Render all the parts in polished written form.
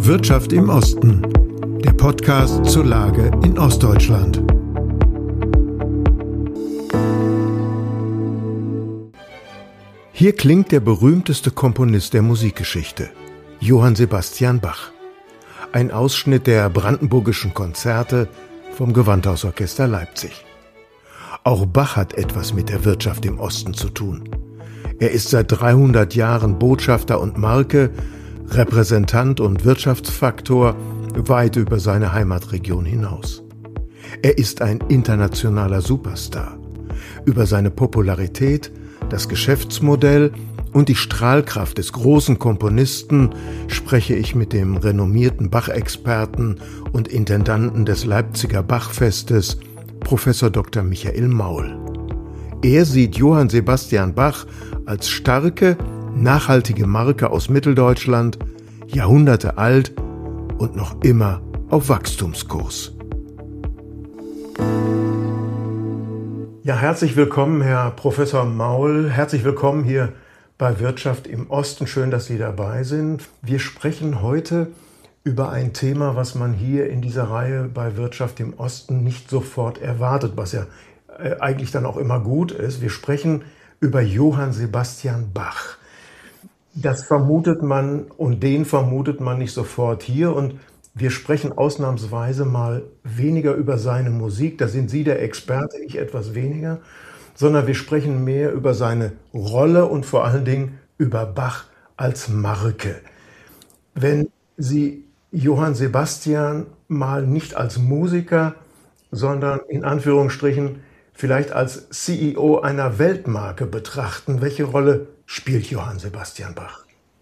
Wirtschaft im Osten, der Podcast zur Lage in Ostdeutschland. Hier klingt der berühmteste Komponist der Musikgeschichte, Johann Sebastian Bach. Ein Ausschnitt der Brandenburgischen Konzerte vom Gewandhausorchester Leipzig. Auch Bach hat etwas mit der Wirtschaft im Osten zu tun. Er ist seit 300 Jahren Botschafter und Marke, Repräsentant und Wirtschaftsfaktor weit über seine Heimatregion hinaus. Er ist ein internationaler Superstar. Über seine Popularität, das Geschäftsmodell und die Strahlkraft des großen Komponisten spreche ich mit dem renommierten Bach-Experten und Intendanten des Leipziger Bachfestes, Professor Dr. Michael Maul. Er sieht Johann Sebastian Bach als starke, nachhaltige Marke aus Mitteldeutschland, Jahrhunderte alt und noch immer auf Wachstumskurs. Ja, herzlich willkommen, Herr Professor Maul. Herzlich willkommen hier bei Wirtschaft im Osten. Schön, dass Sie dabei sind. Wir sprechen heute über ein Thema, was man hier in dieser Reihe bei Wirtschaft im Osten nicht sofort erwartet, was ja eigentlich dann auch immer gut ist. Wir sprechen über Johann Sebastian Bach. Das vermutet man und den vermutet man nicht sofort hier, und wir sprechen ausnahmsweise mal weniger über seine Musik, da sind Sie der Experte, ich etwas weniger, sondern wir sprechen mehr über seine Rolle und vor allen Dingen über Bach als Marke. Wenn Sie Johann Sebastian mal nicht als Musiker, sondern in Anführungsstrichen vielleicht als CEO einer Weltmarke betrachten, welche Rolle spielt Johann Sebastian Bach?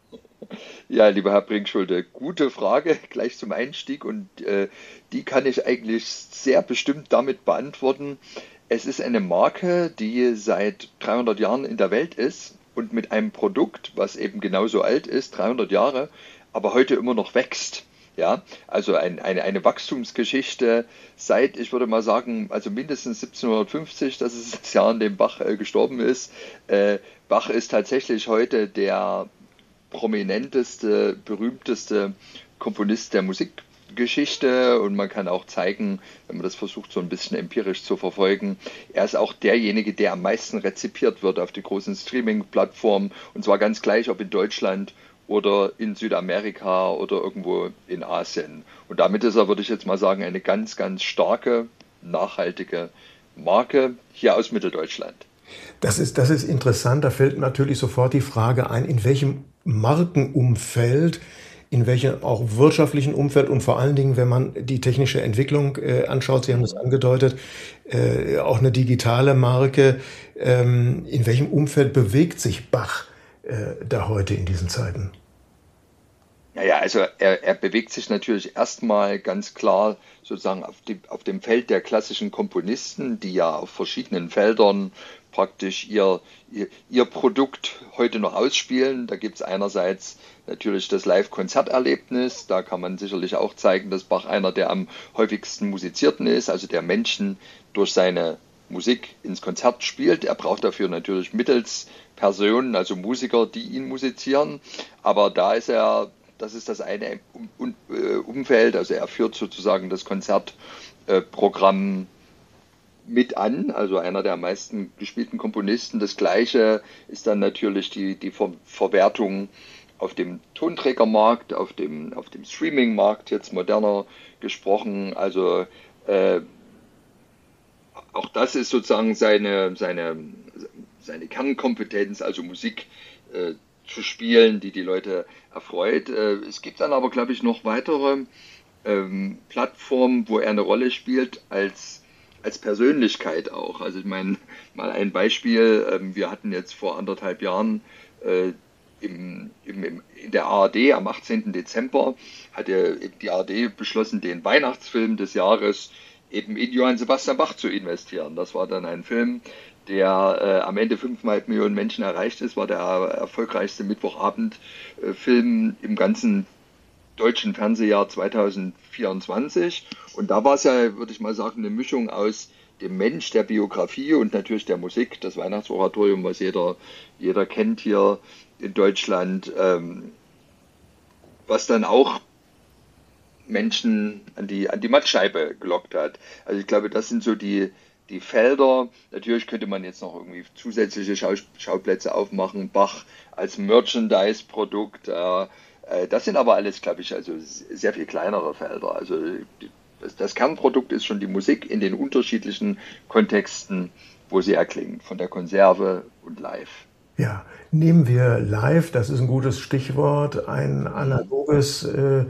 Ja, lieber Herr Brinkschulte, gute Frage gleich zum Einstieg, und die kann ich eigentlich sehr bestimmt damit beantworten. Es ist eine Marke, die seit 300 Jahren in der Welt ist und mit einem Produkt, was eben genauso alt ist, 300 Jahre, aber heute immer noch wächst. Ja, also eine Wachstumsgeschichte seit, ich würde mal sagen, also mindestens 1750, das ist das Jahr, in dem Bach gestorben ist. Bach ist tatsächlich heute der prominenteste, berühmteste Komponist der Musikgeschichte, und man kann auch zeigen, wenn man das versucht, so ein bisschen empirisch zu verfolgen, er ist auch derjenige, der am meisten rezipiert wird auf die großen Streaming-Plattformen, und zwar ganz gleich, ob in Deutschland oder in Südamerika oder irgendwo in Asien. Und damit ist er, würde ich jetzt mal sagen, eine ganz, ganz starke, nachhaltige Marke hier aus Mitteldeutschland. Das ist interessant, da fällt natürlich sofort die Frage ein, in welchem Markenumfeld, in welchem auch wirtschaftlichen Umfeld und vor allen Dingen, wenn man die technische Entwicklung anschaut, Sie haben das angedeutet, auch eine digitale Marke, in welchem Umfeld bewegt sich Bach da heute in diesen Zeiten? Naja, also er bewegt sich natürlich erstmal ganz klar sozusagen auf dem Feld der klassischen Komponisten, die ja auf verschiedenen Feldern praktisch ihr Produkt heute noch ausspielen. Da gibt es einerseits natürlich das Live-Konzerterlebnis, da kann man sicherlich auch zeigen, dass Bach einer der am häufigsten musizierten ist, also der Menschen durch seine Musik ins Konzert spielt. Er braucht dafür natürlich mittels Personen, also Musiker, die ihn musizieren, aber das ist das eine Umfeld, also er führt sozusagen das Konzertprogramm mit an, also einer der am meisten gespielten Komponisten. Das Gleiche ist dann natürlich die Verwertung auf dem Tonträgermarkt, auf dem Streamingmarkt, jetzt moderner gesprochen. Also auch das ist sozusagen seine Kernkompetenz, also Musik zu spielen, die Leute erfreut. Es gibt dann aber, glaube ich, noch weitere Plattformen, wo er eine Rolle spielt als Persönlichkeit auch. Also ich meine, mal ein Beispiel, wir hatten jetzt vor 1,5 Jahren in der ARD am 18. Dezember hat die ARD beschlossen, den Weihnachtsfilm des Jahres eben in Johann Sebastian Bach zu investieren. Das war dann ein Film, der am Ende 5,5 Millionen Menschen erreicht ist, war der erfolgreichste Mittwochabendfilm im ganzen deutschen Fernsehjahr 2024. Und da war es ja, würde ich mal sagen, eine Mischung aus dem Mensch, der Biografie und natürlich der Musik, das Weihnachtsoratorium, was jeder kennt hier in Deutschland, was dann auch Menschen an die Mattscheibe gelockt hat. Also ich glaube, das sind so die Felder. Natürlich könnte man jetzt noch irgendwie zusätzliche Schauplätze aufmachen, Bach als Merchandise-Produkt. Das sind aber alles, glaube ich, also sehr viel kleinere Felder. Also das Kernprodukt ist schon die Musik in den unterschiedlichen Kontexten, wo sie erklingt, von der Konserve und live. Ja, nehmen wir live, das ist ein gutes Stichwort, ein Mhm. analoges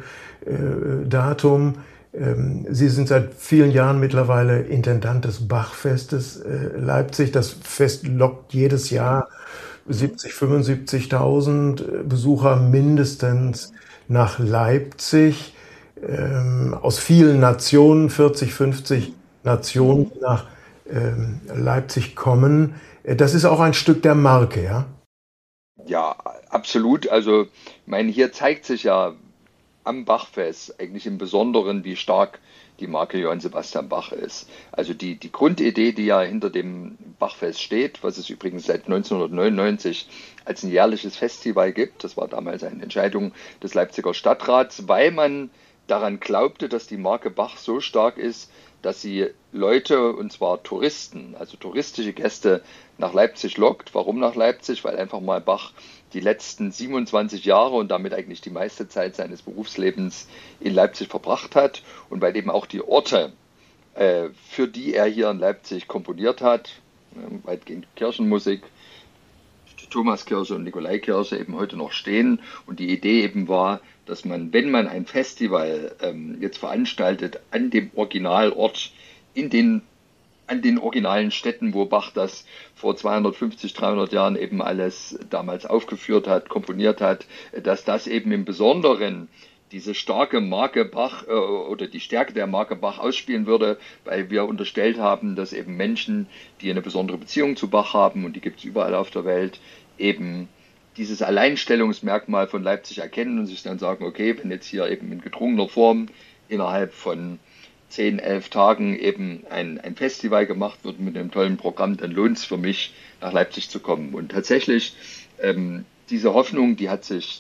Datum. Sie sind seit vielen Jahren mittlerweile Intendant des Bachfestes Leipzig. Das Fest lockt jedes Jahr Mhm. 70, 75.000 Besucher mindestens nach Leipzig. Aus vielen Nationen, 40, 50 Nationen, Mhm. die nach Leipzig kommen. Das ist auch ein Stück der Marke, ja? Ja, absolut. Also, ich meine, hier zeigt sich ja am Bachfest eigentlich im Besonderen, wie stark die Marke Johann Sebastian Bach ist. Also die Grundidee, die ja hinter dem Bachfest steht, was es übrigens seit 1999 als ein jährliches Festival gibt, das war damals eine Entscheidung des Leipziger Stadtrats, weil man daran glaubte, dass die Marke Bach so stark ist, dass sie Leute, und zwar Touristen, also touristische Gäste, nach Leipzig lockt. Warum nach Leipzig? Weil einfach mal Bach die letzten 27 Jahre und damit eigentlich die meiste Zeit seines Berufslebens in Leipzig verbracht hat und weil eben auch die Orte, für die er hier in Leipzig komponiert hat, weitgehend Kirchenmusik, die Thomaskirche und Nikolaikirche eben heute noch stehen. Und die Idee eben war, dass man, wenn man ein Festival jetzt veranstaltet, an dem Originalort, in den an den originalen Städten, wo Bach das vor 250, 300 Jahren eben alles damals aufgeführt hat, komponiert hat, dass das eben im Besonderen diese starke Marke Bach oder die Stärke der Marke Bach ausspielen würde, weil wir unterstellt haben, dass eben Menschen, die eine besondere Beziehung zu Bach haben, und die gibt es überall auf der Welt, eben dieses Alleinstellungsmerkmal von Leipzig erkennen und sich dann sagen, okay, wenn jetzt hier eben in gedrungener Form innerhalb von 10, 11 Tagen eben ein Festival gemacht wird mit einem tollen Programm, dann lohnt es für mich, nach Leipzig zu kommen. Und tatsächlich, diese Hoffnung, die hat sich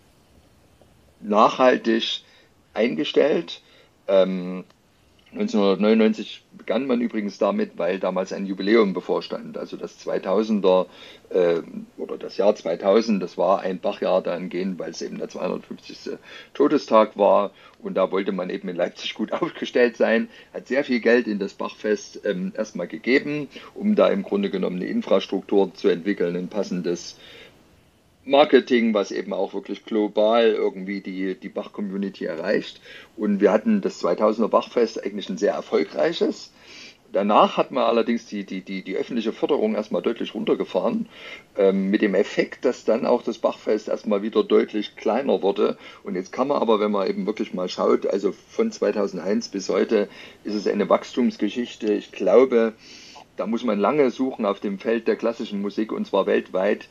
nachhaltig eingestellt. Ähm, 1999 begann man übrigens damit, weil damals ein Jubiläum bevorstand. Also das 2000er oder das Jahr 2000, das war ein Bachjahr dahingehend, weil es eben der 250. Todestag war. Und da wollte man eben in Leipzig gut aufgestellt sein, hat sehr viel Geld in das Bachfest erstmal gegeben, um da im Grunde genommen eine Infrastruktur zu entwickeln, ein passendes Marketing, was eben auch wirklich global irgendwie die Bach-Community erreicht. Und wir hatten das 2000er Bachfest eigentlich ein sehr erfolgreiches. Danach hat man allerdings die öffentliche Förderung erstmal deutlich runtergefahren, mit dem Effekt, dass dann auch das Bachfest erstmal wieder deutlich kleiner wurde. Und jetzt kann man aber, wenn man eben wirklich mal schaut, also von 2001 bis heute ist es eine Wachstumsgeschichte. Ich glaube, da muss man lange suchen auf dem Feld der klassischen Musik und zwar weltweit,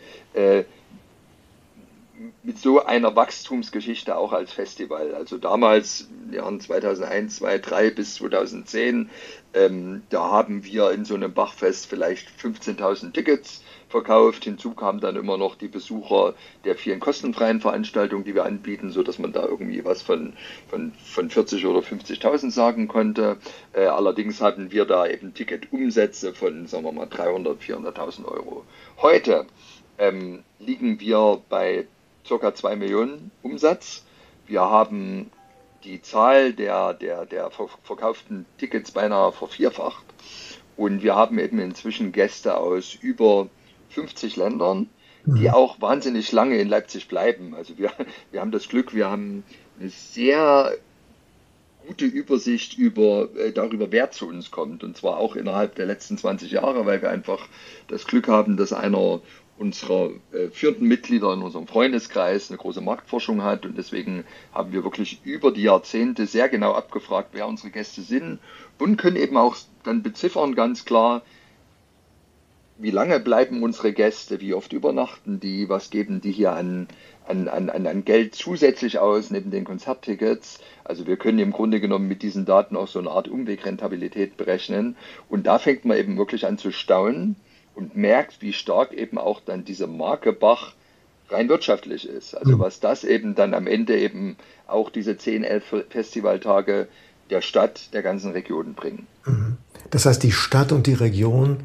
mit so einer Wachstumsgeschichte auch als Festival. Also damals, in den Jahren 2001, 2003 bis 2010, da haben wir in so einem Bachfest vielleicht 15.000 Tickets verkauft. Hinzu kamen dann immer noch die Besucher der vielen kostenfreien Veranstaltungen, die wir anbieten, sodass man da irgendwie was von 40 oder 50.000 sagen konnte. Allerdings hatten wir da eben Ticketumsätze von, sagen wir mal, 300.000, 400.000 Euro. Heute liegen wir bei ca. 2 Millionen Umsatz. Wir haben die Zahl der verkauften Tickets beinahe vervierfacht. Und wir haben eben inzwischen Gäste aus über 50 Ländern, die Mhm. auch wahnsinnig lange in Leipzig bleiben. Also wir haben das Glück, wir haben eine sehr gute Übersicht darüber, wer zu uns kommt. Und zwar auch innerhalb der letzten 20 Jahre, weil wir einfach das Glück haben, dass einer unserer führenden Mitglieder in unserem Freundeskreis eine große Marktforschung hat. Und deswegen haben wir wirklich über die Jahrzehnte sehr genau abgefragt, wer unsere Gäste sind und können eben auch dann beziffern ganz klar, wie lange bleiben unsere Gäste, wie oft übernachten die, was geben die hier an Geld zusätzlich aus, neben den Konzerttickets. Also wir können im Grunde genommen mit diesen Daten auch so eine Art Umwegrentabilität berechnen. Und da fängt man eben wirklich an zu staunen und merkt, wie stark eben auch dann diese Marke Bach rein wirtschaftlich ist. Also was das eben dann am Ende eben auch diese 10, 11 Festivaltage der Stadt, der ganzen Region bringen. Das heißt, die Stadt und die Region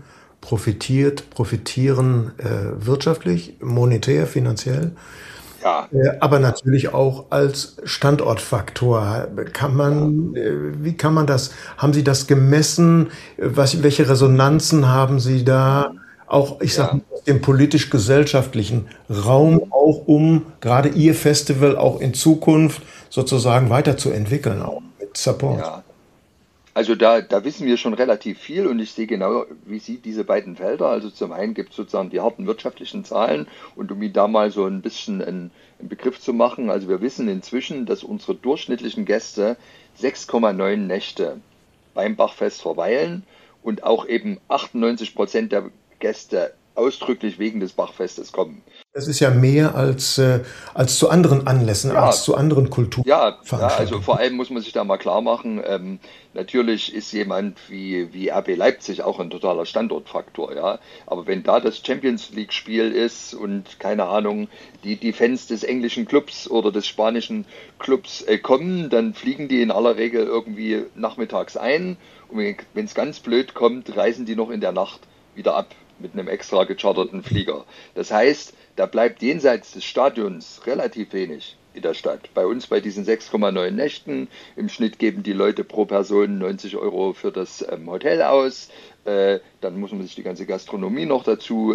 profitieren wirtschaftlich, monetär, finanziell, Ja, aber natürlich auch als Standortfaktor. ja, Wie kann man das, haben Sie das gemessen? Welche Resonanzen haben Sie da? Auch, ich sage mal, ja. aus dem politisch-gesellschaftlichen Raum, Mhm. auch um gerade Ihr Festival auch in Zukunft sozusagen weiterzuentwickeln, auch Mhm. mit Support. Ja. Also da wissen wir schon relativ viel und ich sehe genau wie Sie diese beiden Felder. Also zum einen gibt es sozusagen die harten wirtschaftlichen Zahlen und um Ihnen da mal so ein bisschen einen Begriff zu machen, also wir wissen inzwischen, dass unsere durchschnittlichen Gäste 6,9 Nächte beim Bachfest verweilen und auch eben 98% der Gäste ausdrücklich wegen des Bachfestes kommen. Das ist ja mehr als zu anderen Anlässen, als Ja, zu anderen ja, also Kulturveranstaltungen. vor allem muss man sich da mal klar machen, natürlich ist jemand wie RB Leipzig auch ein totaler Standortfaktor, ja. Aber wenn da das Champions League-Spiel ist und keine Ahnung, die Fans des englischen Clubs oder des spanischen Clubs kommen, dann fliegen die in aller Regel irgendwie nachmittags ein und wenn es ganz blöd kommt, reisen die noch in der Nacht wieder ab mit einem extra gecharterten Flieger. Das heißt, da bleibt jenseits des Stadions relativ wenig in der Stadt. Bei uns bei diesen 6,9 Nächten, im Schnitt geben die Leute pro Person 90 € für das Hotel aus. Dann muss man sich die ganze Gastronomie noch dazu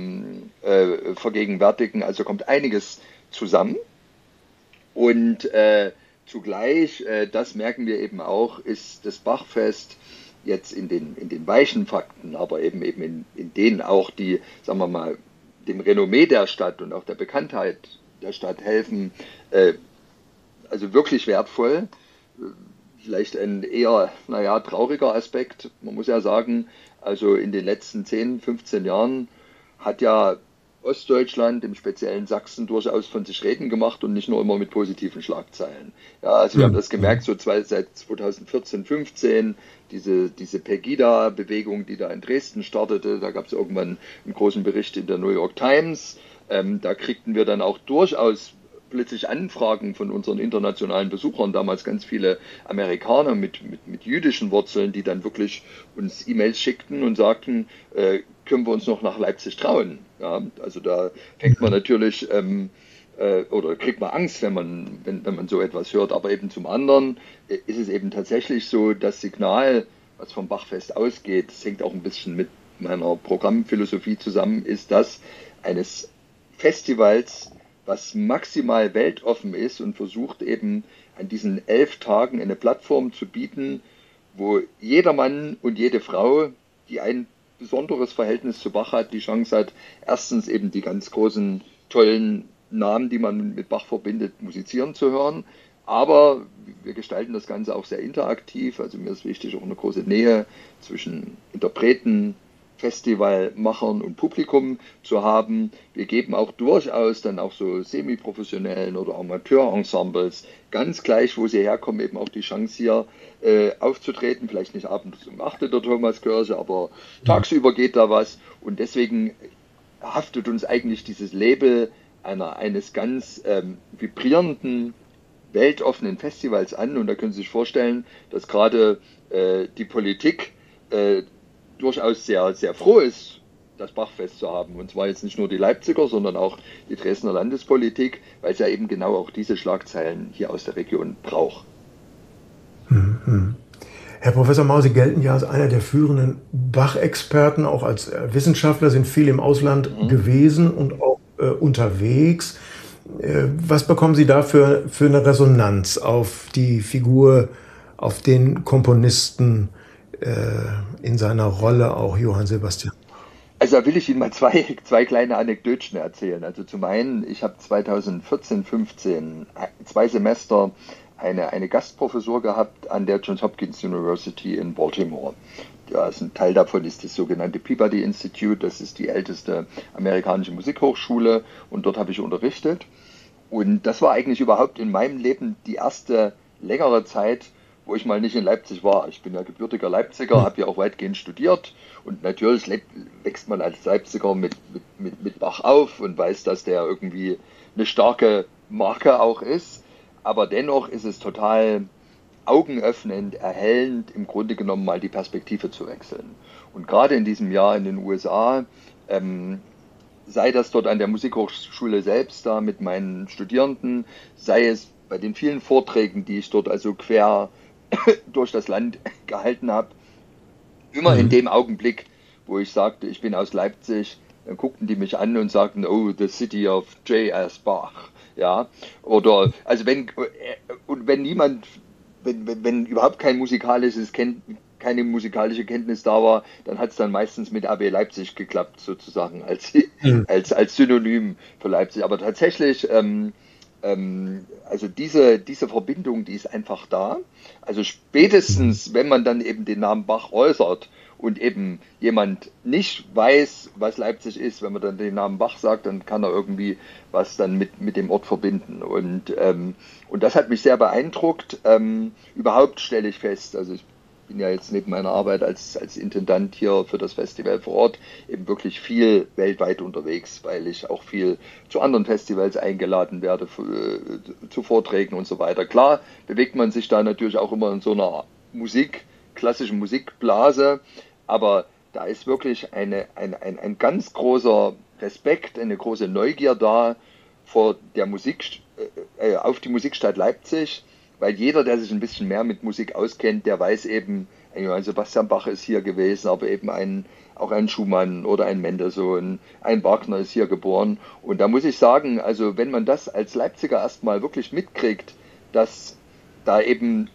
vergegenwärtigen. Also kommt einiges zusammen. Und zugleich, das merken wir eben auch, ist das Bachfest jetzt in den weichen Fakten, aber eben in denen auch die, sagen wir mal, dem Renommee der Stadt und auch der Bekanntheit der Stadt helfen, äh, also wirklich wertvoll. Vielleicht ein eher, naja, trauriger Aspekt. Man muss ja sagen, also in den letzten 10, 15 Jahren hat ja Ostdeutschland, im speziellen Sachsen, durchaus von sich reden gemacht und nicht nur immer mit positiven Schlagzeilen. Ja, also wir haben das gemerkt, Mhm. seit 2014, 15, diese Pegida-Bewegung, die da in Dresden startete, da gab es irgendwann einen großen Bericht in der New York Times. Da kriegten wir dann auch durchaus plötzlich Anfragen von unseren internationalen Besuchern, damals ganz viele Amerikaner mit jüdischen Wurzeln, die dann wirklich uns E-Mails schickten und sagten, können wir uns noch nach Leipzig trauen? Ja, also da fängt man natürlich oder kriegt man Angst, wenn man so etwas hört. Aber eben zum anderen ist es eben tatsächlich so, das Signal, was vom Bachfest ausgeht, das hängt auch ein bisschen mit meiner Programmphilosophie zusammen, ist das eines Festivals, was maximal weltoffen ist und versucht eben an diesen 11 Tagen eine Plattform zu bieten, wo jeder Mann und jede Frau, die ein besonderes Verhältnis zu Bach hat, die Chance hat, erstens eben die ganz großen, tollen Namen, die man mit Bach verbindet, musizieren zu hören. Aber wir gestalten das Ganze auch sehr interaktiv. Also mir ist wichtig, auch eine große Nähe zwischen Interpreten, Festivalmachern und Publikum zu haben. Wir geben auch durchaus dann auch so semi-professionellen oder Amateurensembles, ganz gleich, wo sie herkommen, eben auch die Chance hier aufzutreten. Vielleicht nicht abends um 8 in der Thomaskirche, aber tagsüber geht da was. Und deswegen haftet uns eigentlich dieses Label eines ganz vibrierenden, weltoffenen Festivals an. Und da können Sie sich vorstellen, dass gerade die Politik durchaus sehr, sehr froh ist, das Bachfest zu haben. Und zwar jetzt nicht nur die Leipziger, sondern auch die Dresdner Landespolitik, weil es ja eben genau auch diese Schlagzeilen hier aus der Region braucht. Herr Professor Mau, Sie gelten ja als einer der führenden Bach-Experten, auch als Wissenschaftler, sind viel im Ausland Mhm. gewesen und auch unterwegs. Was bekommen Sie da für eine Resonanz auf die Figur, auf den Komponisten in seiner Rolle, auch Johann Sebastian? Also da will ich Ihnen mal zwei kleine Anekdötchen erzählen. Also zum einen, ich habe 2014, 15 2 Semester eine Gastprofessur gehabt an der Johns Hopkins University in Baltimore. Ja, ein Teil davon ist das sogenannte Peabody Institute, das ist die älteste amerikanische Musikhochschule und dort habe ich unterrichtet. Und das war eigentlich überhaupt in meinem Leben die erste längere Zeit, wo ich mal nicht in Leipzig war. Ich bin ja gebürtiger Leipziger, habe ja auch weitgehend studiert und natürlich wächst man als Leipziger mit Bach auf und weiß, dass der irgendwie eine starke Marke auch ist. Aber dennoch ist es total augenöffnend, erhellend, im Grunde genommen mal die Perspektive zu wechseln. Und gerade in diesem Jahr in den USA, sei das dort an der Musikhochschule selbst da mit meinen Studierenden, sei es bei den vielen Vorträgen, die ich dort also quer durch das Land gehalten habe, immer in dem Augenblick, wo ich sagte, ich bin aus Leipzig, dann guckten die mich an und sagten, oh, the city of J.S. Bach. Ja, oder, also wenn niemand, wenn überhaupt keine musikalische Kenntnis da war, dann hat es dann meistens mit AB Leipzig geklappt, sozusagen, als Synonym für Leipzig. Aber tatsächlich, also diese Verbindung, die ist einfach da. Also spätestens, wenn man dann eben den Namen Bach äußert und eben jemand nicht weiß, was Leipzig ist, wenn man dann den Namen Bach sagt, dann kann er irgendwie was dann mit dem Ort verbinden. Und das hat mich sehr beeindruckt. Überhaupt stelle ich fest, also ich bin ja jetzt neben meiner Arbeit als Intendant hier für das Festival vor Ort eben wirklich viel weltweit unterwegs, weil ich auch viel zu anderen Festivals eingeladen werde, zu Vorträgen und so weiter. Klar bewegt man sich da natürlich auch immer in so einer klassischen Musikblase, aber da ist wirklich ein ganz großer Respekt, eine große Neugier da vor der auf die Musikstadt Leipzig, weil jeder, der sich ein bisschen mehr mit Musik auskennt, der weiß eben, ein Johann Sebastian Bach ist hier gewesen, aber eben auch ein Schumann oder ein Mendelssohn, ein Wagner ist hier geboren. Und da muss ich sagen, also wenn man das als Leipziger erstmal wirklich mitkriegt, dass da eben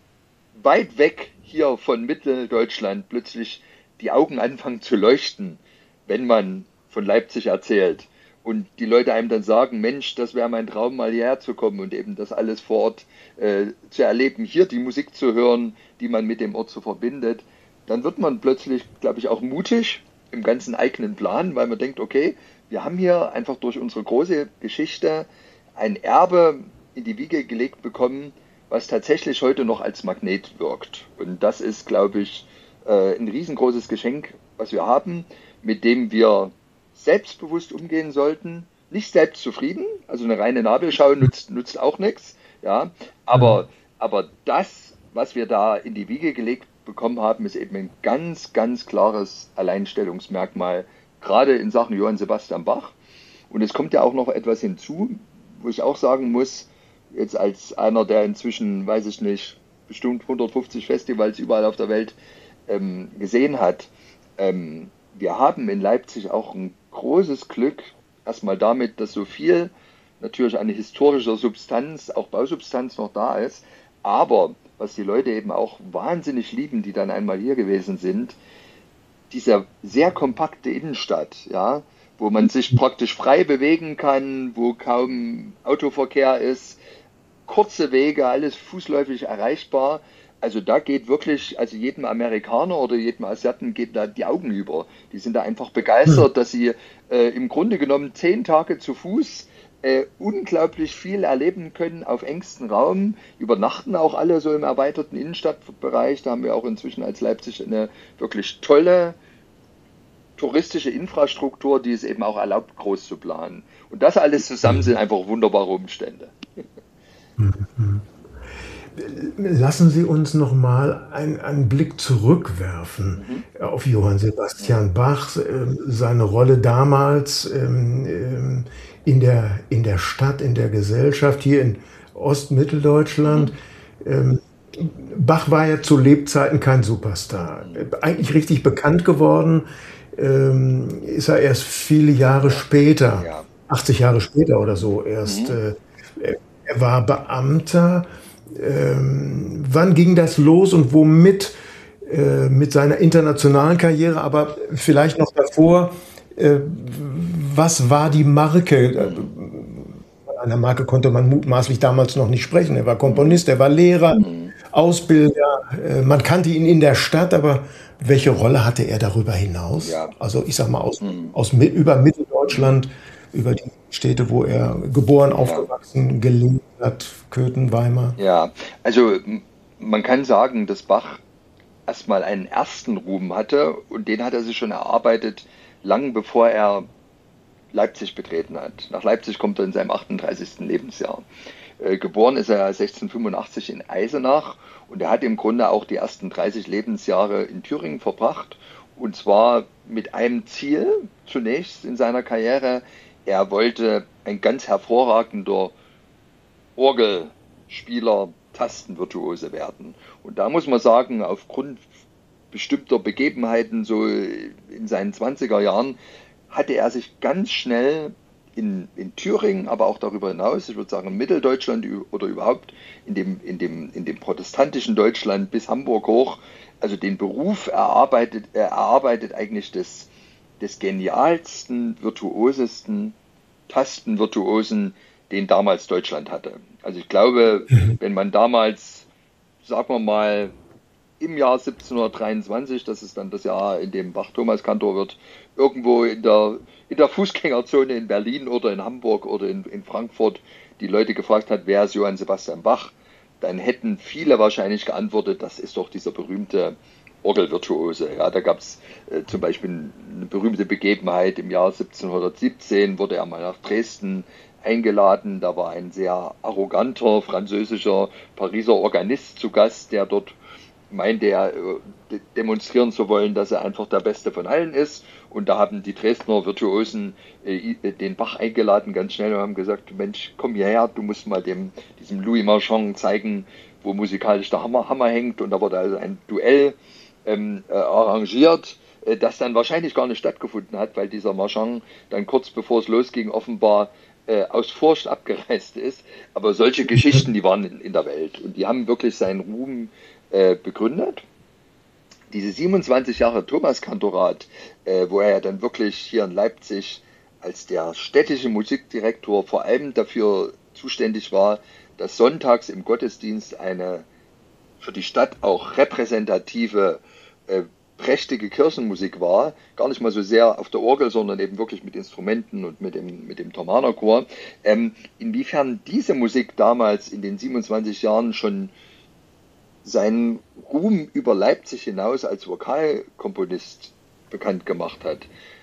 weit weg hier von Mitteldeutschland plötzlich die Augen anfangen zu leuchten, wenn man von Leipzig erzählt. Und die Leute einem dann sagen, Mensch, das wäre mein Traum, mal hierher zu kommen und eben das alles vor Ort zu erleben, hier die Musik zu hören, die man mit dem Ort so verbindet, dann wird man plötzlich, glaube ich, auch mutig im ganzen eigenen Plan, weil man denkt, okay, wir haben hier einfach durch unsere große Geschichte ein Erbe in die Wiege gelegt bekommen, was tatsächlich heute noch als Magnet wirkt. Und das ist, glaube ich, ein riesengroßes Geschenk, was wir haben, mit dem wir selbstbewusst umgehen sollten, nicht selbstzufrieden, also eine reine Nabelschau nutzt auch nichts, ja, aber das, was wir da in die Wiege gelegt bekommen haben, ist eben ein ganz, ganz klares Alleinstellungsmerkmal, gerade in Sachen Johann Sebastian Bach. Und es kommt ja auch noch etwas hinzu, wo ich auch sagen muss, jetzt als einer, der inzwischen, weiß ich nicht, bestimmt 150 Festivals überall auf der Welt gesehen hat, wir haben in Leipzig auch ein großes Glück, erstmal damit, dass so viel natürlich an historischer Substanz, auch Bausubstanz noch da ist, aber was die Leute eben auch wahnsinnig lieben, die dann einmal hier gewesen sind, diese sehr kompakte Innenstadt, ja, wo man sich praktisch frei bewegen kann, wo kaum Autoverkehr ist, kurze Wege, alles fußläufig erreichbar. Also da geht wirklich, also jedem Amerikaner oder jedem Asiaten geht da die Augen über. Die sind da einfach begeistert, dass sie im Grunde genommen 10 Tage zu Fuß unglaublich viel erleben können auf engstem Raum, übernachten auch alle so im erweiterten Innenstadtbereich. Da haben wir auch inzwischen als Leipzig eine wirklich tolle touristische Infrastruktur, die es eben auch erlaubt, groß zu planen. Und das alles zusammen sind einfach wunderbare Umstände. Lassen Sie uns noch mal einen Blick zurückwerfen auf Johann Sebastian Bach, seine Rolle damals in der Stadt, in der Gesellschaft, hier in Ostmitteldeutschland. Bach war ja zu Lebzeiten kein Superstar. Eigentlich richtig bekannt geworden ist er erst viele Jahre später, 80 Jahre später oder so erst. Er war Beamter. Wann ging das los und womit mit seiner internationalen Karriere, aber vielleicht noch davor, was war die Marke? Von einer Marke konnte man mutmaßlich damals noch nicht sprechen. Er war Komponist, er war Lehrer, Ausbilder, man kannte ihn in der Stadt, aber welche Rolle hatte er darüber hinaus? Ja. Also ich sag mal über Mitteldeutschland, über die Städte, wo er geboren, aufgewachsen, gelebt hat, Köthen, Weimar. Ja, also Man kann sagen, dass Bach erstmal einen ersten Ruhm hatte und den hat er sich schon erarbeitet, lang bevor er Leipzig betreten hat. Nach Leipzig kommt er in seinem 38. Lebensjahr. Geboren ist er 1685 in Eisenach und er hat im Grunde auch die ersten 30 Lebensjahre in Thüringen verbracht. Und zwar mit einem Ziel zunächst in seiner Karriere. Er wollte ein ganz hervorragender Orgelspieler, Tastenvirtuose werden. Und da muss man sagen, aufgrund bestimmter Begebenheiten so in seinen 20er Jahren hatte er sich ganz schnell in Thüringen, aber auch darüber hinaus, ich würde sagen in Mitteldeutschland oder überhaupt in dem protestantischen Deutschland bis Hamburg hoch, also den Beruf erarbeitet, er erarbeitet eigentlich des genialsten, virtuosesten Tastenvirtuosen, den damals Deutschland hatte. Also ich glaube, wenn man damals, sagen wir mal, im Jahr 1723, das ist dann das Jahr, in dem Bach Thomaskantor wird, irgendwo in der Fußgängerzone in Berlin oder in Hamburg oder in Frankfurt die Leute gefragt hat, wer ist Johann Sebastian Bach, dann hätten viele wahrscheinlich geantwortet, das ist doch dieser berühmte Orgelvirtuose. Ja, da gab es zum Beispiel eine berühmte Begebenheit im Jahr 1717, wurde er mal nach Dresden eingeladen. Da war ein sehr arroganter französischer Pariser Organist zu Gast, der dort meinte er demonstrieren zu wollen, dass er einfach der Beste von allen ist. Und da haben die Dresdner Virtuosen den Bach eingeladen ganz schnell und haben gesagt, Mensch, komm hierher, du musst mal diesem Louis Marchand zeigen, wo musikalisch der Hammer hängt. Und da wurde also ein Duell arrangiert, das dann wahrscheinlich gar nicht stattgefunden hat, weil dieser Marchand dann kurz bevor es losging offenbar aus Furcht abgereist ist. Aber solche Geschichten, die waren in der Welt und die haben wirklich seinen Ruhm begründet. Diese 27 Jahre Thomaskantorat, wo er ja dann wirklich hier in Leipzig als der städtische Musikdirektor vor allem dafür zuständig war, dass sonntags im Gottesdienst eine für die Stadt auch repräsentative, prächtige Kirchenmusik war, gar nicht mal so sehr auf der Orgel, sondern eben wirklich mit Instrumenten und mit dem Thomanerchor. Inwiefern diese Musik damals in den 27 Jahren schon seinen Ruhm über Leipzig hinaus als Vokalkomponist bekannt gemacht hat,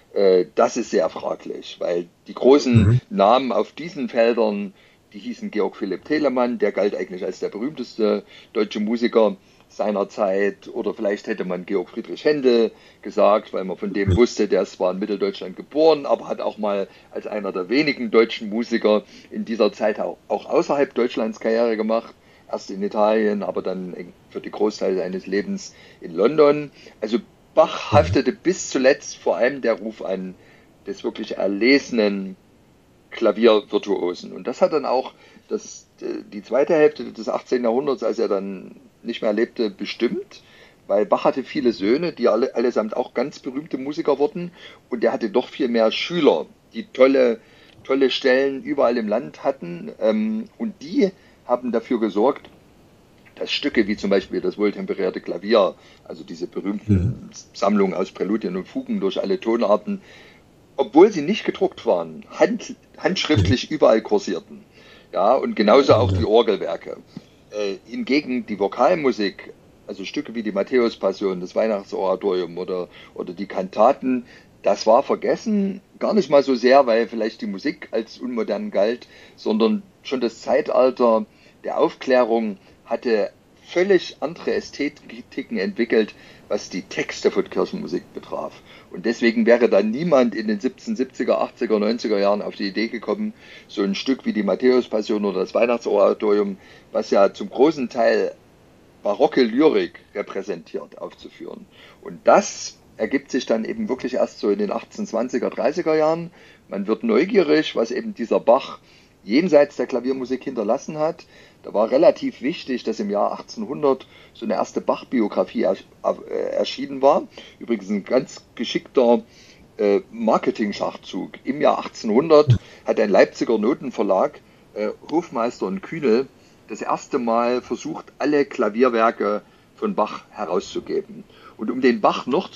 das ist sehr fraglich, weil die großen Namen auf diesen Feldern, die hießen Georg Philipp Telemann, der galt eigentlich als der berühmteste deutsche Musiker seiner Zeit, oder vielleicht hätte man Georg Friedrich Händel gesagt, weil man von dem wusste, der ist zwar in Mitteldeutschland geboren, aber hat auch mal als einer der wenigen deutschen Musiker in dieser Zeit auch außerhalb Deutschlands Karriere gemacht. Erst in Italien, aber dann für die Großteil seines Lebens in London. Also Bach haftete bis zuletzt vor allem der Ruf an des wirklich erlesenen Klaviervirtuosen. Und das hat dann auch die zweite Hälfte des 18. Jahrhunderts, als er dann nicht mehr lebte, bestimmt, weil Bach hatte viele Söhne, die allesamt auch ganz berühmte Musiker wurden, und er hatte doch viel mehr Schüler, die tolle Stellen überall im Land hatten, und die haben dafür gesorgt, dass Stücke wie zum Beispiel das wohltemperierte Klavier, also diese berühmten Sammlungen aus Präludien und Fugen durch alle Tonarten, obwohl sie nicht gedruckt waren, handschriftlich überall kursierten. Ja, und genauso auch die Orgelwerke. Hingegen die Vokalmusik, also Stücke wie die Matthäus-Passion, das Weihnachtsoratorium oder die Kantaten, das war vergessen, gar nicht mal so sehr, weil vielleicht die Musik als unmodern galt, sondern schon das Zeitalter der Aufklärung hatte völlig andere Ästhetiken entwickelt, was die Texte von Kirchenmusik betraf. Und deswegen wäre da niemand in den 1770er, 80er, 90er Jahren auf die Idee gekommen, so ein Stück wie die Matthäus-Passion oder das Weihnachtsoratorium, was ja zum großen Teil barocke Lyrik repräsentiert, aufzuführen. Und das ergibt sich dann eben wirklich erst so in den 1820er, 30er Jahren. Man wird neugierig, was eben dieser Bach jenseits der Klaviermusik hinterlassen hat. Da war relativ wichtig, dass im Jahr 1800 so eine erste Bach-Biografie erschienen war. Übrigens ein ganz geschickter Marketing-Schachzug. Im Jahr 1800 hat ein Leipziger Notenverlag, Hofmeister und Kühnel, das erste Mal versucht, alle Klavierwerke von Bach herauszugeben. Und um den Bach noch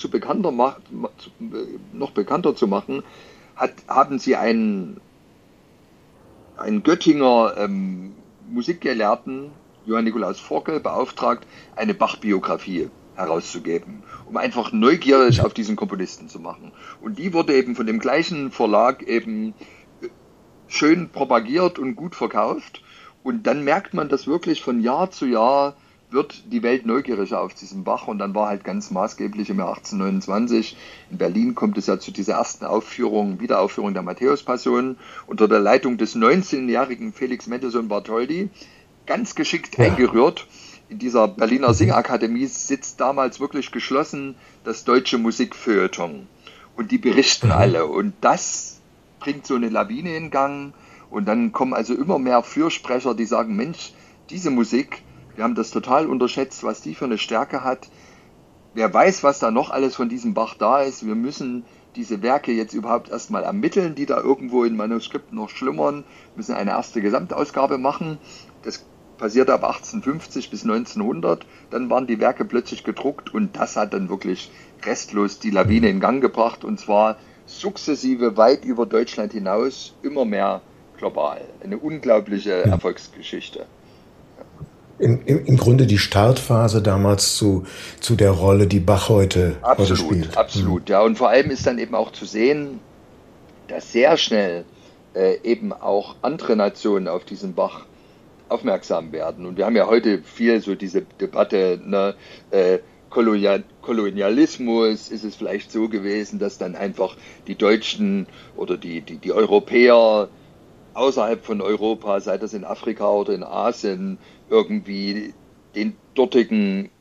bekannter zu machen, haben sie einen Göttinger Musikgelehrten, Johann Nikolaus Forkel beauftragt, eine Bach-Biografie herauszugeben, um einfach neugierig auf diesen Komponisten zu machen. Und die wurde eben von dem gleichen Verlag eben schön propagiert und gut verkauft. Und dann merkt man, dass wirklich von Jahr zu Jahr wird die Welt neugieriger auf diesen Bach. Und dann war halt ganz maßgeblich im Jahr 1829, in Berlin kommt es ja zu dieser ersten Aufführung, Wiederaufführung der Matthäus-Passion, unter der Leitung des 19-jährigen Felix Mendelssohn Bartholdy, ganz geschickt eingerührt. In dieser Berliner Singakademie sitzt damals wirklich geschlossen das deutsche Musikfeuilleton. Und die berichten alle. Und das bringt so eine Lawine in Gang. Und dann kommen also immer mehr Fürsprecher, die sagen, Mensch, diese Musik, wir haben das total unterschätzt, was die für eine Stärke hat. Wer weiß, was da noch alles von diesem Bach da ist. Wir müssen diese Werke jetzt überhaupt erstmal ermitteln, die da irgendwo in Manuskripten noch schlummern. Wir müssen eine erste Gesamtausgabe machen. Das passierte ab 1850 bis 1900. Dann waren die Werke plötzlich gedruckt und das hat dann wirklich restlos die Lawine in Gang gebracht. Und zwar sukzessive weit über Deutschland hinaus, immer mehr global. Eine unglaubliche Erfolgsgeschichte. Im Grunde die Startphase damals zu der Rolle, die Bach heute spielt. Absolut, ja. Und vor allem ist dann eben auch zu sehen, dass sehr schnell eben auch andere Nationen auf diesen Bach aufmerksam werden. Und wir haben ja heute viel so diese Debatte, ne, Kolonialismus, ist es vielleicht so gewesen, dass dann einfach die Deutschen oder die Europäer außerhalb von Europa, sei das in Afrika oder in Asien, irgendwie den dortigen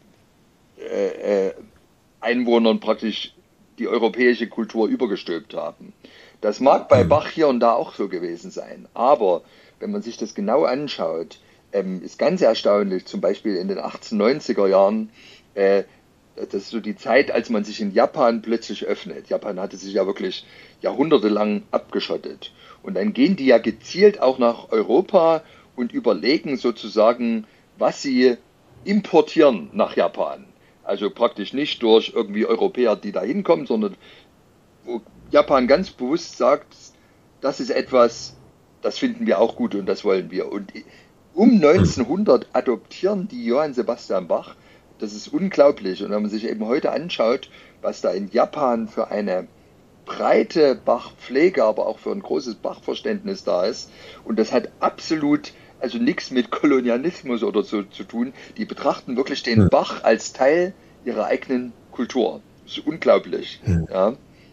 Einwohnern praktisch die europäische Kultur übergestülpt haben. Das mag bei Bach hier und da auch so gewesen sein, aber wenn man sich das genau anschaut, ist ganz erstaunlich, zum Beispiel in den 1890er Jahren, das ist so die Zeit, als man sich in Japan plötzlich öffnet. Japan hatte sich ja wirklich jahrhundertelang abgeschottet. Und dann gehen die ja gezielt auch nach Europa und überlegen sozusagen, was sie importieren nach Japan. Also praktisch nicht durch irgendwie Europäer, die da hinkommen, sondern wo Japan ganz bewusst sagt, das ist etwas, das finden wir auch gut und das wollen wir. Und um 1900 adoptieren die Johann Sebastian Bach. Das ist unglaublich. Und wenn man sich eben heute anschaut, was da in Japan für eine breite Bachpflege, aber auch für ein großes Bachverständnis da ist. Und das hat absolut also nichts mit Kolonialismus oder so zu tun. Die betrachten wirklich den Bach als Teil ihrer eigenen Kultur. Das ist unglaublich. Ja.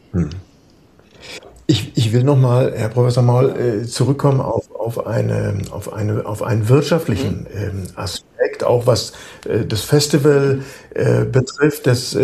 Ich will nochmal, Herr Professor Maul, zurückkommen auf einen wirtschaftlichen Aspekt, auch was das Festival betrifft. Das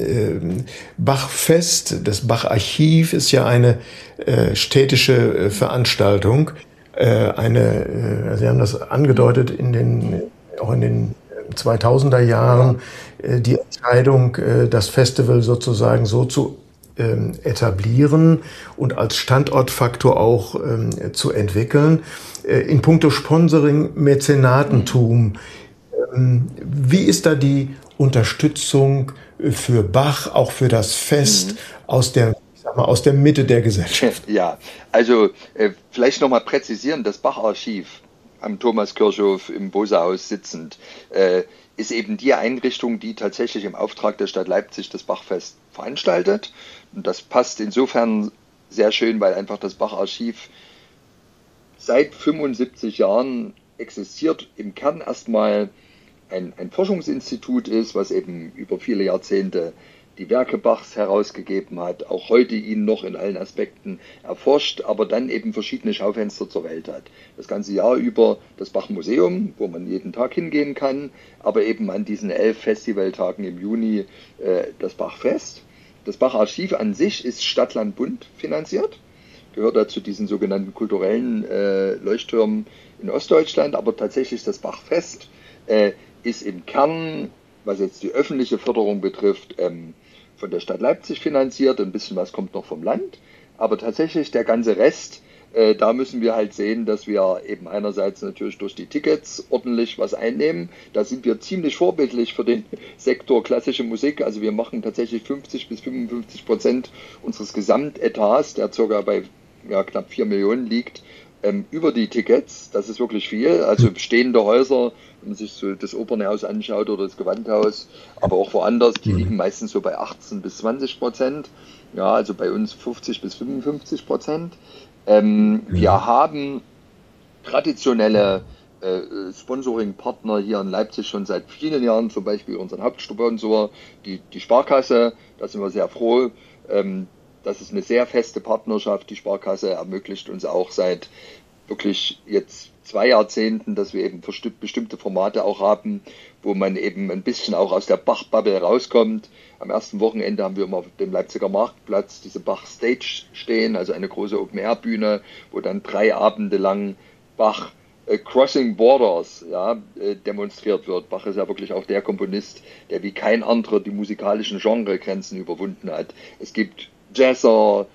Bachfest, das Bacharchiv ist ja eine städtische Veranstaltung. Sie haben das angedeutet auch in den 2000er Jahren, die Entscheidung, das Festival sozusagen so zu etablieren und als Standortfaktor auch zu entwickeln. In puncto Sponsoring, Mäzenatentum, wie ist da die Unterstützung für Bach, auch für das Fest aus der Mitte der Gesellschaft? Ja, also vielleicht nochmal präzisieren, das Bacharchiv am Thomaskirchhof im Bosehaus sitzend ist eben die Einrichtung, die tatsächlich im Auftrag der Stadt Leipzig das Bachfest veranstaltet. Und das passt insofern sehr schön, weil einfach das Bacharchiv seit 75 Jahren existiert. Im Kern erstmal ein Forschungsinstitut ist, was eben über viele Jahrzehnte die Werke Bachs herausgegeben hat, auch heute ihn noch in allen Aspekten erforscht, aber dann eben verschiedene Schaufenster zur Welt hat. Das ganze Jahr über das Bachmuseum, wo man jeden Tag hingehen kann, aber eben an diesen 11 Festivaltagen im Juni das Bachfest. Das Bacharchiv an sich ist Stadt-Land-Bund finanziert, gehört dazu diesen sogenannten kulturellen Leuchttürmen in Ostdeutschland, aber tatsächlich das Bachfest ist im Kern, was jetzt die öffentliche Förderung betrifft, von der Stadt Leipzig finanziert. Ein bisschen was kommt noch vom Land. Aber tatsächlich der ganze Rest, da müssen wir halt sehen, dass wir eben einerseits natürlich durch die Tickets ordentlich was einnehmen. Da sind wir ziemlich vorbildlich für den Sektor klassische Musik. Also wir machen tatsächlich 50-55% unseres Gesamtetats, der ca. bei knapp 4 Millionen liegt, über die Tickets. Das ist wirklich viel. Also bestehende Häuser, wenn man sich so das Opernhaus anschaut oder das Gewandhaus, aber auch woanders, die liegen meistens so bei 18-20%. Ja, also bei uns 50-55%. Wir haben traditionelle Sponsoring-Partner hier in Leipzig schon seit vielen Jahren, zum Beispiel unseren Hauptsponsor, die Sparkasse. Da sind wir sehr froh. Das ist eine sehr feste Partnerschaft. Die Sparkasse ermöglicht uns auch seit wirklich jetzt 2 Jahrzehnten, dass wir eben bestimmte Formate auch haben, wo man eben ein bisschen auch aus der Bach-Bubble rauskommt. Am ersten Wochenende haben wir immer auf dem Leipziger Marktplatz diese Bach-Stage stehen, also eine große Open-Air-Bühne, wo dann 3 Abende lang Bach Crossing Borders, ja, demonstriert wird. Bach ist ja wirklich auch der Komponist, der wie kein anderer die musikalischen Genregrenzen überwunden hat. Es gibt Jazzer,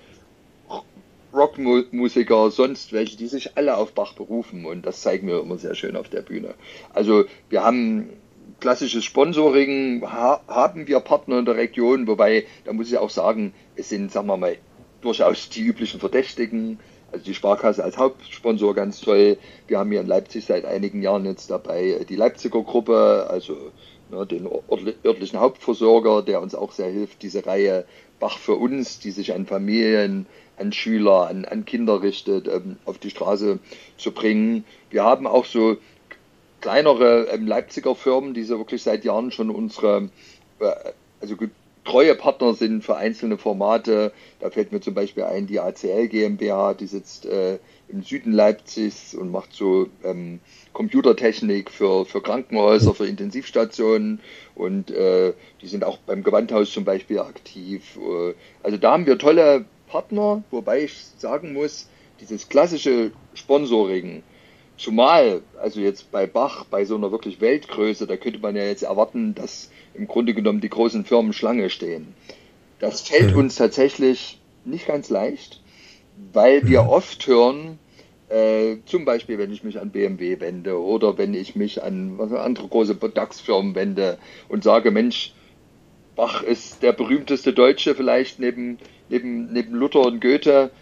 Rockmusiker, sonst welche, die sich alle auf Bach berufen, und das zeigen wir immer sehr schön auf der Bühne. Also wir haben klassisches Sponsoring, haben wir Partner in der Region, wobei, da muss ich auch sagen, es sind, sagen wir mal, durchaus die üblichen Verdächtigen. Also die Sparkasse als Hauptsponsor ganz toll. Wir haben hier in Leipzig seit einigen Jahren jetzt dabei die Leipziger Gruppe, also den örtlichen Hauptversorger, der uns auch sehr hilft, diese Reihe Bach für uns, die sich an Familien, an Schüler, an Kinder richtet, auf die Straße zu bringen. Wir haben auch so kleinere Leipziger Firmen, die so wirklich seit Jahren schon unsere, also treue Partner sind für einzelne Formate. Da fällt mir zum Beispiel ein, die ACL GmbH, die sitzt im Süden Leipzigs und macht so Computertechnik für Krankenhäuser, für Intensivstationen, und die sind auch beim Gewandhaus zum Beispiel aktiv. Also da haben wir tolle Partner, wobei ich sagen muss, dieses klassische Sponsoring, zumal, also jetzt bei Bach, bei so einer wirklich Weltgröße, da könnte man ja jetzt erwarten, dass im Grunde genommen die großen Firmen Schlange stehen. Das fällt uns tatsächlich nicht ganz leicht, weil wir oft hören, zum Beispiel, wenn ich mich an BMW wende oder wenn ich mich an andere große DAX-Firmen wende und sage, Mensch, Bach ist der berühmteste Deutsche vielleicht neben Luther und Goethe,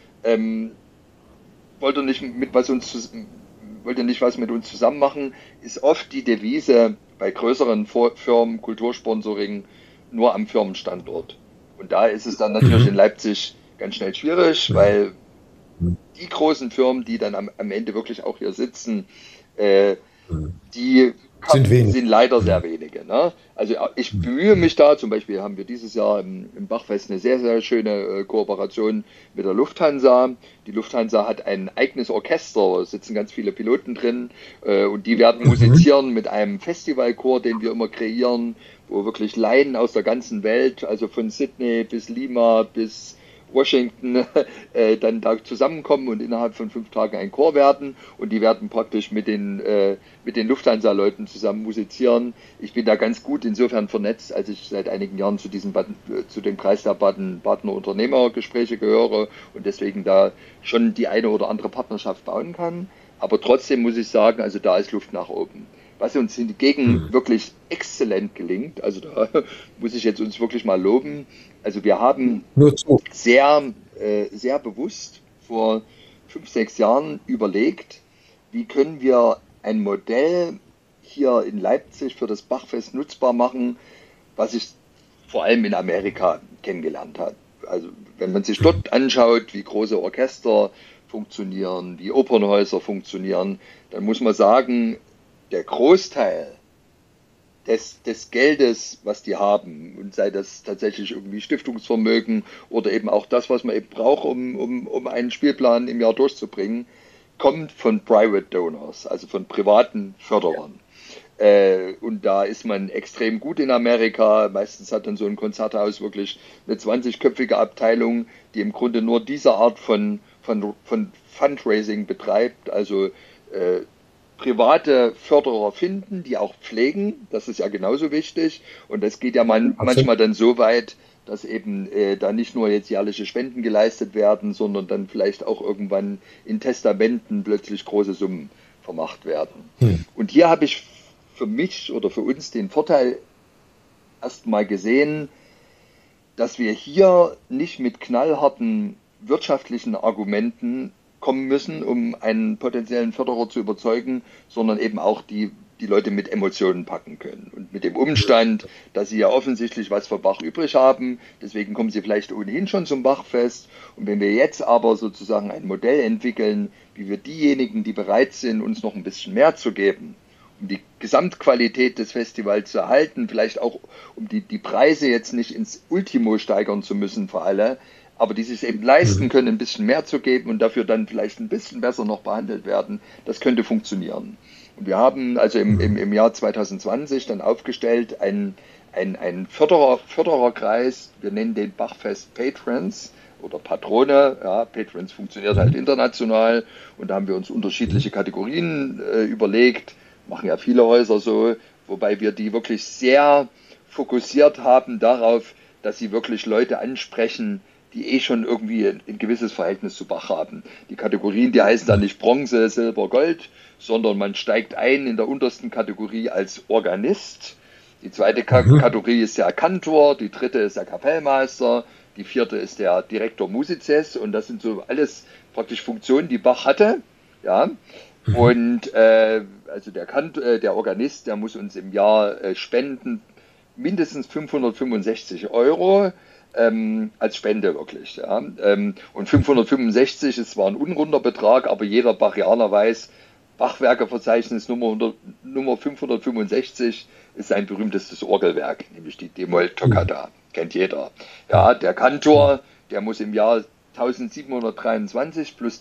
wollte nicht mit was uns wollte nicht was mit uns zusammen machen, ist oft die Devise bei größeren Firmen, Kultursponsoring, nur am Firmenstandort. Und da ist es dann natürlich in Leipzig ganz schnell schwierig, weil die großen Firmen, die dann am Ende wirklich auch hier sitzen, die sind leider sehr wenige. Ne? Also ich bemühe mich da, zum Beispiel haben wir dieses Jahr im Bachfest eine sehr, sehr schöne Kooperation mit der Lufthansa. Die Lufthansa hat ein eigenes Orchester, sitzen ganz viele Piloten drin, und die werden musizieren mit einem Festivalchor, den wir immer kreieren, wo wirklich Laien aus der ganzen Welt, also von Sydney bis Lima bis Washington, dann da zusammenkommen und innerhalb von 5 Tagen ein Chor werden, und die werden praktisch mit den Lufthansa-Leuten zusammen musizieren. Ich bin da ganz gut insofern vernetzt, als ich seit einigen Jahren zu dem Kreis der Badener Unternehmergespräche gehöre und deswegen da schon die eine oder andere Partnerschaft bauen kann. Aber trotzdem muss ich sagen, also da ist Luft nach oben. Was uns hingegen wirklich exzellent gelingt, also da muss ich jetzt uns wirklich mal loben. Also wir haben sehr bewusst vor 5, 6 Jahren überlegt, wie können wir ein Modell hier in Leipzig für das Bachfest nutzbar machen, was ich vor allem in Amerika kennengelernt habe. Also wenn man sich dort anschaut, wie große Orchester funktionieren, wie Opernhäuser funktionieren, dann muss man sagen, der Großteil des Geldes, was die haben, und sei das tatsächlich irgendwie Stiftungsvermögen oder eben auch das, was man eben braucht, um einen Spielplan im Jahr durchzubringen, kommt von Private Donors, also von privaten Förderern. Und da ist man extrem gut in Amerika. Meistens hat dann so ein Konzerthaus wirklich eine 20-köpfige Abteilung, die im Grunde nur diese Art von Fundraising betreibt, also private Förderer finden, die auch pflegen, das ist ja genauso wichtig, und das geht ja manchmal dann so weit, dass eben da nicht nur jetzt jährliche Spenden geleistet werden, sondern dann vielleicht auch irgendwann in Testamenten plötzlich große Summen vermacht werden. Und hier habe ich für mich oder für uns den Vorteil erstmal gesehen, dass wir hier nicht mit knallharten wirtschaftlichen Argumenten kommen müssen, um einen potenziellen Förderer zu überzeugen, sondern eben auch die Leute mit Emotionen packen können. Und mit dem Umstand, dass sie ja offensichtlich was für Bach übrig haben, deswegen kommen sie vielleicht ohnehin schon zum Bachfest. Und wenn wir jetzt aber sozusagen ein Modell entwickeln, wie wir diejenigen, die bereit sind, uns noch ein bisschen mehr zu geben, um die Gesamtqualität des Festivals zu erhalten, vielleicht auch um die Preise jetzt nicht ins Ultimo steigern zu müssen für alle, aber die sich eben leisten können, ein bisschen mehr zu geben und dafür dann vielleicht ein bisschen besser noch behandelt werden, das könnte funktionieren. Und wir haben also im Jahr 2020 dann aufgestellt einen Fördererkreis, wir nennen den Bachfest Patrons oder Patrone, ja, Patrons funktioniert halt international und da haben wir uns unterschiedliche Kategorien überlegt, machen ja viele Häuser so, wobei wir die wirklich sehr fokussiert haben darauf, dass sie wirklich Leute ansprechen, die schon irgendwie ein gewisses Verhältnis zu Bach haben. Die Kategorien, die heißen dann nicht Bronze, Silber, Gold, sondern man steigt ein in der untersten Kategorie als Organist. Die zweite Kategorie ist der Kantor, die dritte ist der Kapellmeister, die vierte ist der Director Musices und das sind so alles praktisch Funktionen, die Bach hatte. Ja. Und also der Organist, der muss uns im Jahr spenden mindestens 565 Euro als Spende wirklich. Ja. Und 565 ist zwar ein unrunder Betrag, aber jeder Bachianer weiß, Bachwerkeverzeichnis Nummer 565 ist sein berühmtestes Orgelwerk, nämlich die D-Moll-Toccata. Kennt jeder. Ja, der Kantor, der muss im Jahr 1723 plus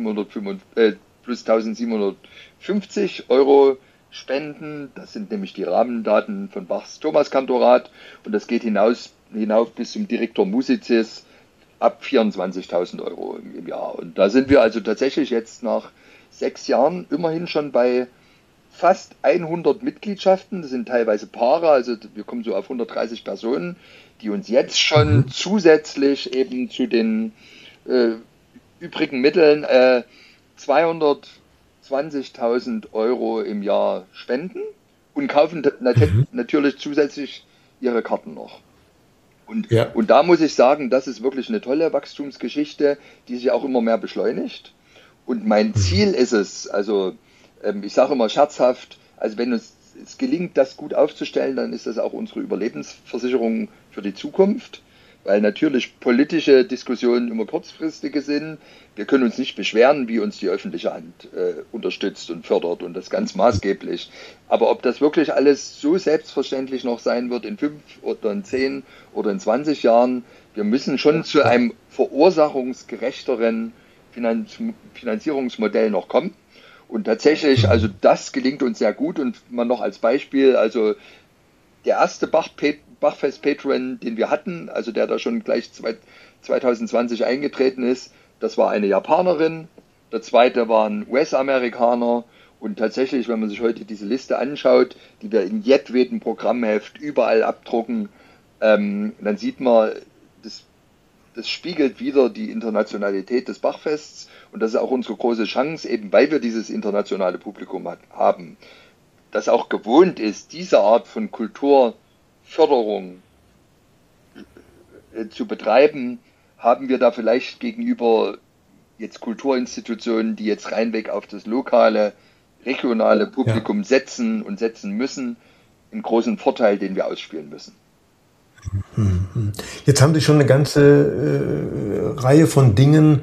1750 Euro spenden. Das sind nämlich die Rahmendaten von Bachs Thomaskantorat und das geht hinauf bis zum Director Musicis ab 24.000 Euro im Jahr. Und da sind wir also tatsächlich jetzt nach 6 Jahren immerhin schon bei fast 100 Mitgliedschaften. Das sind teilweise Paare, also wir kommen so auf 130 Personen, die uns jetzt schon zusätzlich eben zu den übrigen Mitteln 220.000 Euro im Jahr spenden und kaufen natürlich zusätzlich ihre Karten noch. Und da muss ich sagen, das ist wirklich eine tolle Wachstumsgeschichte, die sich auch immer mehr beschleunigt. Und mein Ziel ist es, also ich sage immer scherzhaft, also wenn uns es gelingt, das gut aufzustellen, dann ist das auch unsere Überlebensversicherung für die Zukunft, weil natürlich politische Diskussionen immer kurzfristige sind. Wir können uns nicht beschweren, wie uns die öffentliche Hand unterstützt und fördert und das ganz maßgeblich. Aber ob das wirklich alles so selbstverständlich noch sein wird in 5 oder in 10 oder in 20 Jahren, wir müssen schon zu einem verursachungsgerechteren Finanzierungsmodell noch kommen. Und tatsächlich, also das gelingt uns sehr gut und mal noch als Beispiel, also der erste Bachfest-Patron, den wir hatten, also der da schon gleich 2020 eingetreten ist, das war eine Japanerin, der zweite war ein US-Amerikaner und tatsächlich, wenn man sich heute diese Liste anschaut, die wir in jedwedem Programmheft überall abdrucken, dann sieht man, das spiegelt wieder die Internationalität des Bachfests und das ist auch unsere große Chance, eben weil wir dieses internationale Publikum haben, das auch gewohnt ist, diese Art von Kulturförderung zu betreiben, haben wir da vielleicht gegenüber jetzt Kulturinstitutionen, die jetzt reinweg auf das lokale, regionale Publikum setzen und setzen müssen, einen großen Vorteil, den wir ausspielen müssen. Jetzt haben Sie schon eine ganze Reihe von Dingen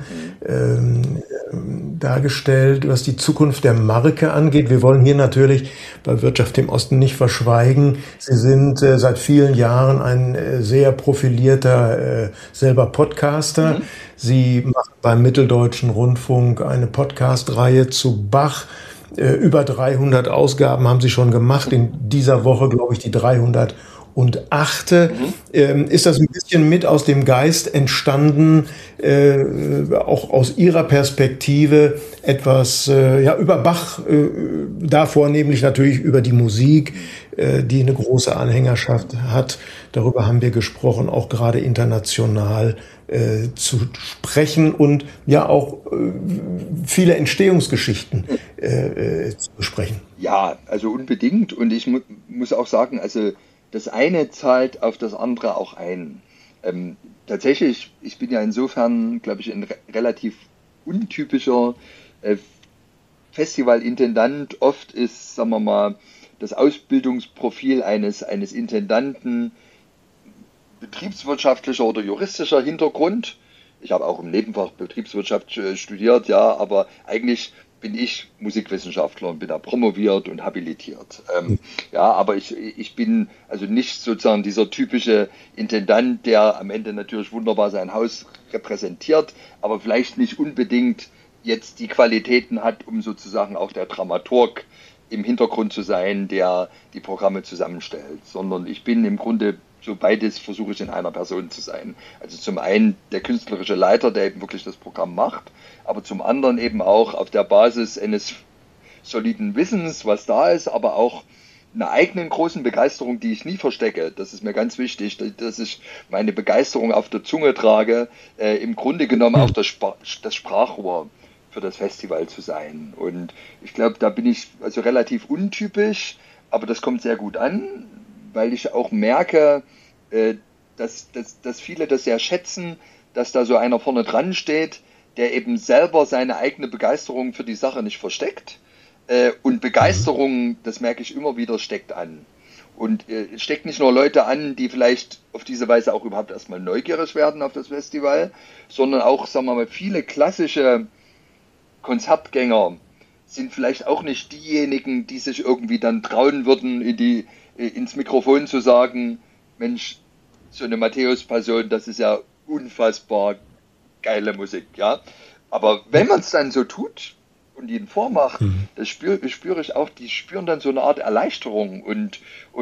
dargestellt, was die Zukunft der Marke angeht. Wir wollen hier natürlich bei Wirtschaft im Osten nicht verschweigen. Sie sind seit vielen Jahren ein sehr profilierter selber Podcaster. Sie machen beim Mitteldeutschen Rundfunk eine Podcast-Reihe zu Bach. Über 300 Ausgaben haben Sie schon gemacht. In dieser Woche, glaube ich, die 308. Ist das ein bisschen mit aus dem Geist entstanden, auch aus Ihrer Perspektive etwas über Bach, davor nämlich natürlich über die Musik, die eine große Anhängerschaft hat. Darüber haben wir gesprochen, auch gerade international zu sprechen und ja auch viele Entstehungsgeschichten zu besprechen. Ja, also unbedingt. Und ich muss auch sagen, also das eine zahlt auf das andere auch ein. Tatsächlich, ich bin ja insofern, glaube ich, ein relativ untypischer Festivalintendant. Oft ist, sagen wir mal, das Ausbildungsprofil eines Intendanten betriebswirtschaftlicher oder juristischer Hintergrund. Ich habe auch im Nebenfach Betriebswirtschaft studiert, ja, aber eigentlich bin ich Musikwissenschaftler und bin da promoviert und habilitiert. Ja, aber ich bin also nicht sozusagen dieser typische Intendant, der am Ende natürlich wunderbar sein Haus repräsentiert, aber vielleicht nicht unbedingt jetzt die Qualitäten hat, um sozusagen auch der Dramaturg im Hintergrund zu sein, der die Programme zusammenstellt, sondern ich bin im Grunde so beides versuche ich in einer Person zu sein. Also zum einen der künstlerische Leiter, der eben wirklich das Programm macht, aber zum anderen eben auch auf der Basis eines soliden Wissens, was da ist, aber auch einer eigenen großen Begeisterung, die ich nie verstecke. Das ist mir ganz wichtig, dass ich meine Begeisterung auf der Zunge trage, im Grunde genommen auch das Sprachrohr für das Festival zu sein. Und ich glaube, da bin ich also relativ untypisch, aber das kommt sehr gut an, weil ich auch merke, dass viele das sehr schätzen, dass da so einer vorne dran steht, der eben selber seine eigene Begeisterung für die Sache nicht versteckt. Und Begeisterung, das merke ich immer wieder, steckt an. Und es steckt nicht nur Leute an, die vielleicht auf diese Weise auch überhaupt erstmal neugierig werden auf das Festival, sondern auch, sagen wir mal, viele klassische Konzertgänger sind vielleicht auch nicht diejenigen, die sich irgendwie dann trauen würden, ins Mikrofon zu sagen, Mensch, so eine Matthäus-Passion, das ist ja unfassbar geile Musik, ja. Aber wenn man es dann so tut und ihnen vormacht, das spüre ich auch, die spüren dann so eine Art Erleichterung und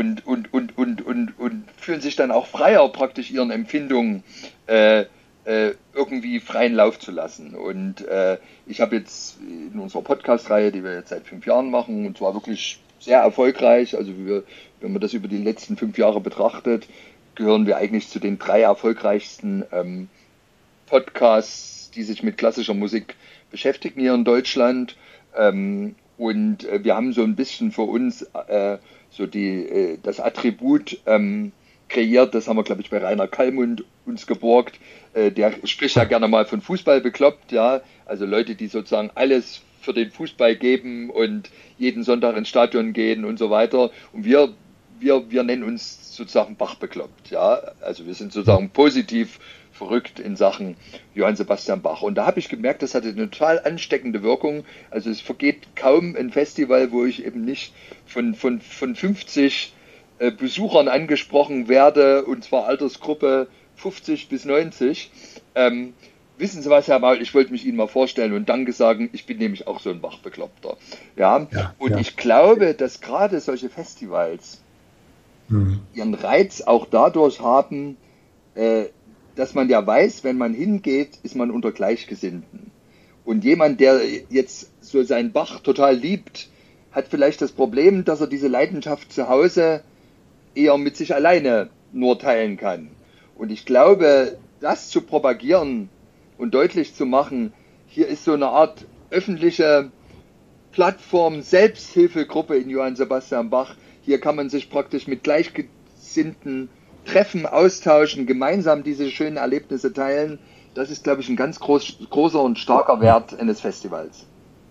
fühlen sich dann auch freier, praktisch ihren Empfindungen irgendwie freien Lauf zu lassen. Und ich habe jetzt in unserer Podcast-Reihe, die wir jetzt seit 5 Jahren machen, und zwar wirklich sehr erfolgreich, also wenn man das über die letzten 5 Jahre betrachtet, gehören wir eigentlich zu den 3 erfolgreichsten Podcasts, die sich mit klassischer Musik beschäftigen hier in Deutschland. Und wir haben so ein bisschen für uns so das Attribut kreiert, das haben wir, glaube ich, bei Rainer Kallmund uns geborgt. Der spricht ja gerne mal von Fußball bekloppt, ja, also Leute, die sozusagen alles für den Fußball geben und jeden Sonntag ins Stadion gehen und so weiter. Und wir nennen uns sozusagen Bach bekloppt, ja, also wir sind sozusagen positiv verrückt in Sachen Johann Sebastian Bach. Und da habe ich gemerkt, das hatte eine total ansteckende Wirkung. Also es vergeht kaum ein Festival, wo ich eben nicht von 50 Besuchern angesprochen werde, und zwar Altersgruppe 50 bis 90. Wissen Sie was, Herr Maul, ich wollte mich Ihnen mal vorstellen und Danke sagen, ich bin nämlich auch so ein Bach-Bekloppter. Ja? Und ich glaube, dass gerade solche Festivals ihren Reiz auch dadurch haben, dass man ja weiß, wenn man hingeht, ist man unter Gleichgesinnten. Und jemand, der jetzt so seinen Bach total liebt, hat vielleicht das Problem, dass er diese Leidenschaft zu Hause eher mit sich alleine nur teilen kann. Und ich glaube, das zu propagieren und deutlich zu machen, hier ist so eine Art öffentliche Plattform, Selbsthilfegruppe in Johann Sebastian Bach. Hier kann man sich praktisch mit Gleichgesinnten treffen, austauschen, gemeinsam diese schönen Erlebnisse teilen. Das ist, glaube ich, ein ganz großer und starker Wert eines Festivals.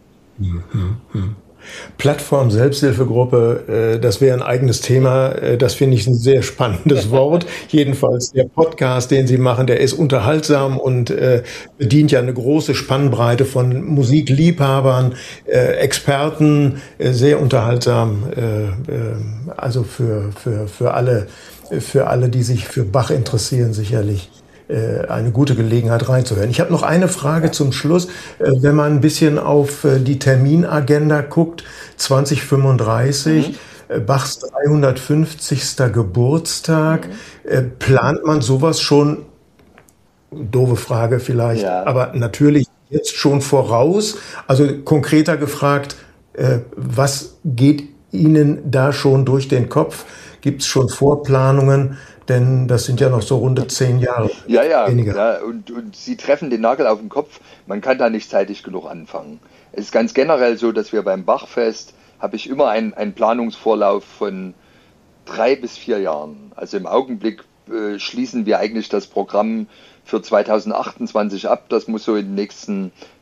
Plattform, Selbsthilfegruppe, das wäre ein eigenes Thema. Das finde ich ein sehr spannendes Wort. Jedenfalls der Podcast, den Sie machen, der ist unterhaltsam und bedient ja eine große Spannbreite von Musikliebhabern, Experten, sehr unterhaltsam. Also für alle, die sich für Bach interessieren, sicherlich eine gute Gelegenheit reinzuhören. Ich habe noch eine Frage zum Schluss. Wenn man ein bisschen auf die Terminagenda guckt, 2035, Bachs 350. Geburtstag, plant man sowas schon, doofe Frage vielleicht, aber natürlich jetzt schon voraus? Also konkreter gefragt, was geht Ihnen da schon durch den Kopf? Gibt es schon Vorplanungen? Denn das sind ja noch so runde 10 Jahre. Ja, und Sie treffen den Nagel auf den Kopf. Man kann da nicht zeitig genug anfangen. Es ist ganz generell so, dass wir beim Bachfest, habe ich immer einen Planungsvorlauf von 3 bis 4 Jahren. Also im Augenblick schließen wir eigentlich das Programm für 2028 ab. Das muss so in den nächsten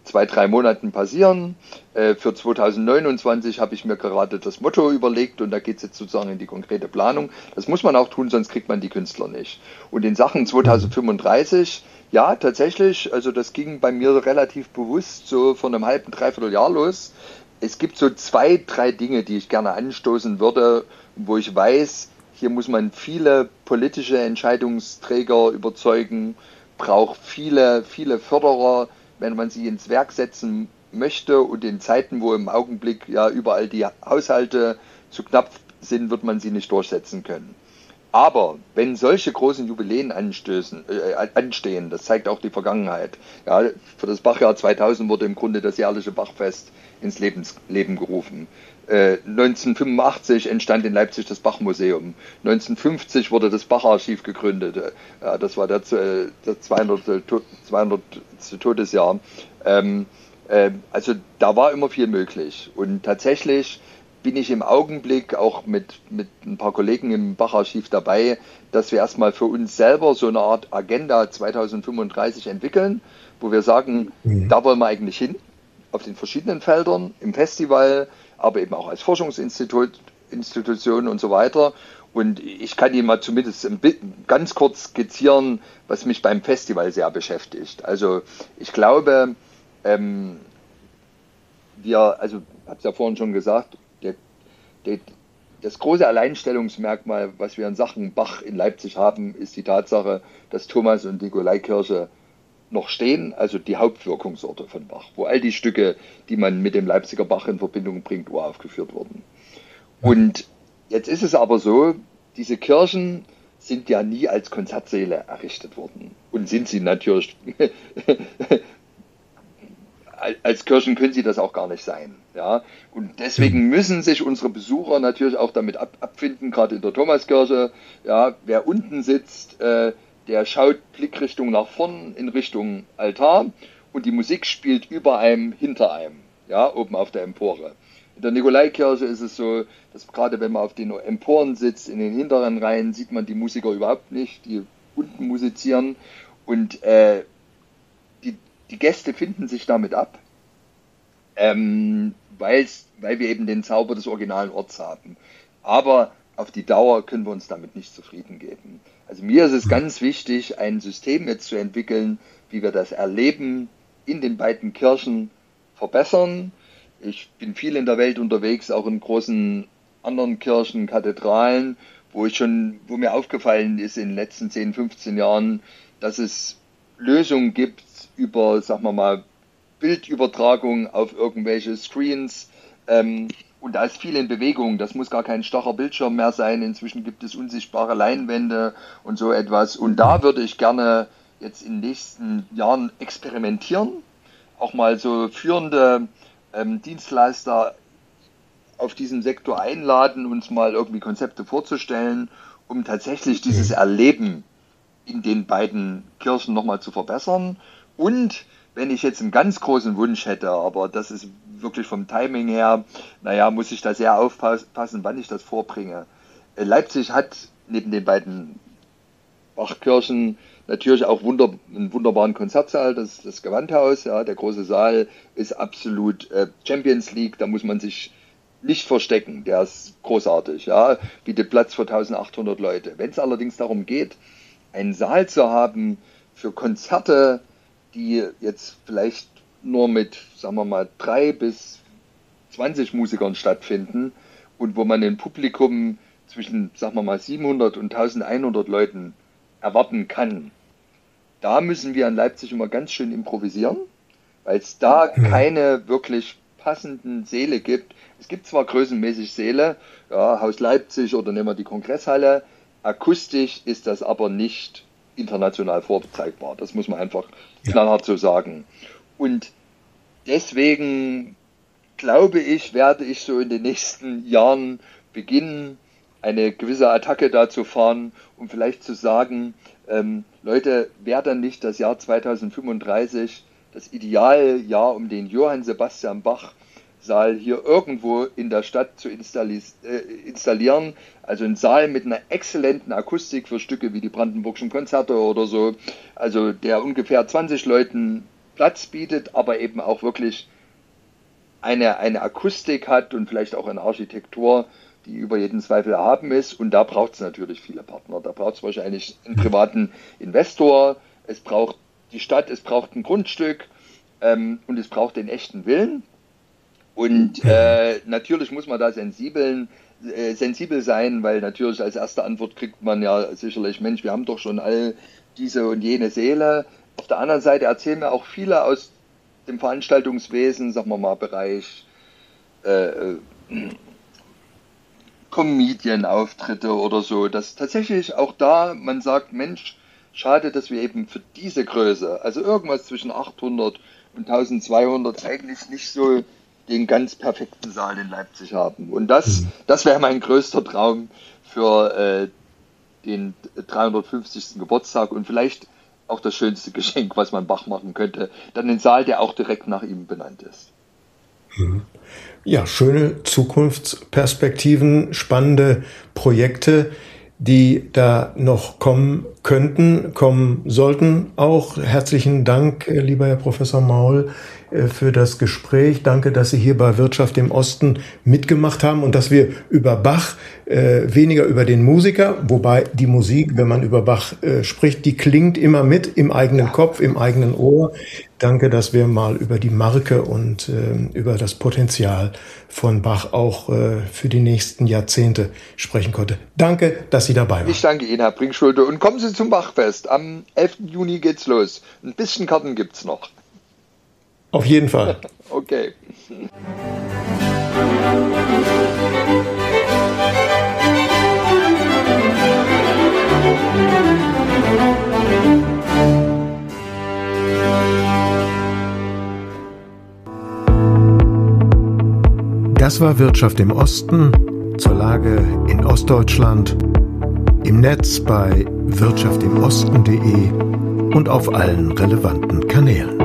2, 3 Monaten passieren. Für 2029 habe ich mir gerade das Motto überlegt und da geht es jetzt sozusagen in die konkrete Planung. Das muss man auch tun, sonst kriegt man die Künstler nicht. Und in Sachen 2035, ja, tatsächlich, also das ging bei mir relativ bewusst so vor einem halben, dreiviertel Jahr los. Es gibt so 2, 3 Dinge, die ich gerne anstoßen würde, wo ich weiß, hier muss man viele politische Entscheidungsträger überzeugen, braucht viele, viele Förderer, wenn man sie ins Werk setzen möchte. Und in Zeiten, wo im Augenblick ja überall die Haushalte zu knapp sind, wird man sie nicht durchsetzen können. Aber wenn solche großen Jubiläen anstehen, das zeigt auch die Vergangenheit. Ja, für das Bachjahr 2000 wurde im Grunde das jährliche Bachfest ins Leben gerufen. 1985 entstand in Leipzig das Bachmuseum. 1950 wurde das Bacharchiv gegründet. Ja, das war das 200. Todesjahr. Also da war immer viel möglich. Und tatsächlich bin ich im Augenblick auch mit ein paar Kollegen im Bacharchiv dabei, dass wir erstmal für uns selber so eine Art Agenda 2035 entwickeln, wo wir sagen, da wollen wir eigentlich hin, auf den verschiedenen Feldern, im Festival, aber eben auch als Forschungsinstitution und so weiter. Und ich kann Ihnen mal zumindest ganz kurz skizzieren, was mich beim Festival sehr beschäftigt. Also ich glaube, also ich habe es ja vorhin schon gesagt, das große Alleinstellungsmerkmal, was wir in Sachen Bach in Leipzig haben, ist die Tatsache, dass Thomas- und Nikolaikirche noch stehen, also die Hauptwirkungsorte von Bach, wo all die Stücke, die man mit dem Leipziger Bach in Verbindung bringt, uraufgeführt wurden. Und jetzt ist es aber so, diese Kirchen sind ja nie als Konzertsäle errichtet worden. Und sind sie natürlich, als Kirchen können sie das auch gar nicht sein. Ja? Und deswegen müssen sich unsere Besucher natürlich auch damit abfinden, gerade in der Thomaskirche, ja, wer unten sitzt, der schaut Blickrichtung nach vorn in Richtung Altar und die Musik spielt über einem, hinter einem, ja, oben auf der Empore. In der Nikolaikirche ist es so, dass gerade wenn man auf den Emporen sitzt, in den hinteren Reihen, sieht man die Musiker überhaupt nicht, die unten musizieren und die Gäste finden sich damit ab, weil wir eben den Zauber des originalen Orts haben. Aber auf die Dauer können wir uns damit nicht zufrieden geben. Also mir ist es ganz wichtig, ein System jetzt zu entwickeln, wie wir das Erleben in den beiden Kirchen verbessern. Ich bin viel in der Welt unterwegs, auch in großen anderen Kirchen, Kathedralen, wo mir aufgefallen ist in den letzten 10, 15 Jahren, dass es Lösungen gibt über, sagen wir mal, Bildübertragung auf irgendwelche Screens. Und da ist viel in Bewegung. Das muss gar kein starrer Bildschirm mehr sein. Inzwischen gibt es unsichtbare Leinwände und so etwas. Und da würde ich gerne jetzt in den nächsten Jahren experimentieren. Auch mal so führende Dienstleister auf diesem Sektor einladen, uns mal irgendwie Konzepte vorzustellen, um tatsächlich dieses Erleben in den beiden Kirchen nochmal zu verbessern. Und wenn ich jetzt einen ganz großen Wunsch hätte, aber das ist wirklich vom Timing her, muss ich da sehr aufpassen, wann ich das vorbringe. Leipzig hat neben den beiden Bachkirchen natürlich auch einen wunderbaren Konzertsaal, das Gewandhaus, ja, der große Saal ist absolut Champions League, da muss man sich nicht verstecken, der ist großartig, ja, bietet Platz für 1800 Leute. Wenn es allerdings darum geht, einen Saal zu haben für Konzerte, die jetzt vielleicht nur mit, sagen wir mal, 3 bis 20 Musikern stattfinden und wo man ein Publikum zwischen, sagen wir mal, 700 und 1100 Leuten erwarten kann. Da müssen wir in Leipzig immer ganz schön improvisieren, weil es da keine wirklich passenden Säle gibt. Es gibt zwar größenmäßig Säle, ja, Haus Leipzig oder nehmen wir die Kongresshalle, akustisch ist das aber nicht international vorzeigbar. Das muss man einfach knallhart so sagen. Und deswegen glaube ich, werde ich so in den nächsten Jahren beginnen, eine gewisse Attacke da zu fahren, um vielleicht zu sagen, Leute, wäre dann nicht das Jahr 2035 das Idealjahr, um den Johann Sebastian Bach Saal hier irgendwo in der Stadt zu installieren. Also ein Saal mit einer exzellenten Akustik für Stücke wie die Brandenburgischen Konzerte oder so. Also der ungefähr 20 Leuten Platz bietet, aber eben auch wirklich eine Akustik hat und vielleicht auch eine Architektur, die über jeden Zweifel erhaben ist. Und da braucht es natürlich viele Partner. Da braucht es wahrscheinlich einen privaten Investor, es braucht die Stadt, es braucht ein Grundstück und es braucht den echten Willen. Und natürlich muss man da sensibel sein, weil natürlich als erste Antwort kriegt man ja sicherlich, Mensch, wir haben doch schon all diese und jene Seele. Auf der anderen Seite erzählen mir auch viele aus dem Veranstaltungswesen, sagen wir mal, Bereich Comedian-Auftritte oder so, dass tatsächlich auch da man sagt, Mensch, schade, dass wir eben für diese Größe, also irgendwas zwischen 800 und 1200 eigentlich nicht so den ganz perfekten Saal in Leipzig haben. Und das wäre mein größter Traum für den 350. Geburtstag und vielleicht auch das schönste Geschenk, was man Bach machen könnte. Dann ein Saal, der auch direkt nach ihm benannt ist. Ja, schöne Zukunftsperspektiven, spannende Projekte, die da noch kommen könnten, kommen sollten. Auch herzlichen Dank, lieber Herr Professor Maul, für das Gespräch. Danke, dass Sie hier bei Wirtschaft im Osten mitgemacht haben und dass wir über Bach, weniger über den Musiker, wobei die Musik, wenn man über Bach spricht, die klingt immer mit im eigenen Kopf, im eigenen Ohr. Danke, dass wir mal über die Marke und über das Potenzial von Bach auch für die nächsten Jahrzehnte sprechen konnten. Danke, dass Sie dabei waren. Ich danke Ihnen, Herr Brinkschulte. Und kommen Sie zum Bachfest. Am 11. Juni geht's los. Ein bisschen Karten gibt's noch. Auf jeden Fall. Okay. Das war Wirtschaft im Osten zur Lage in Ostdeutschland, im Netz bei wirtschaftimosten.de und auf allen relevanten Kanälen.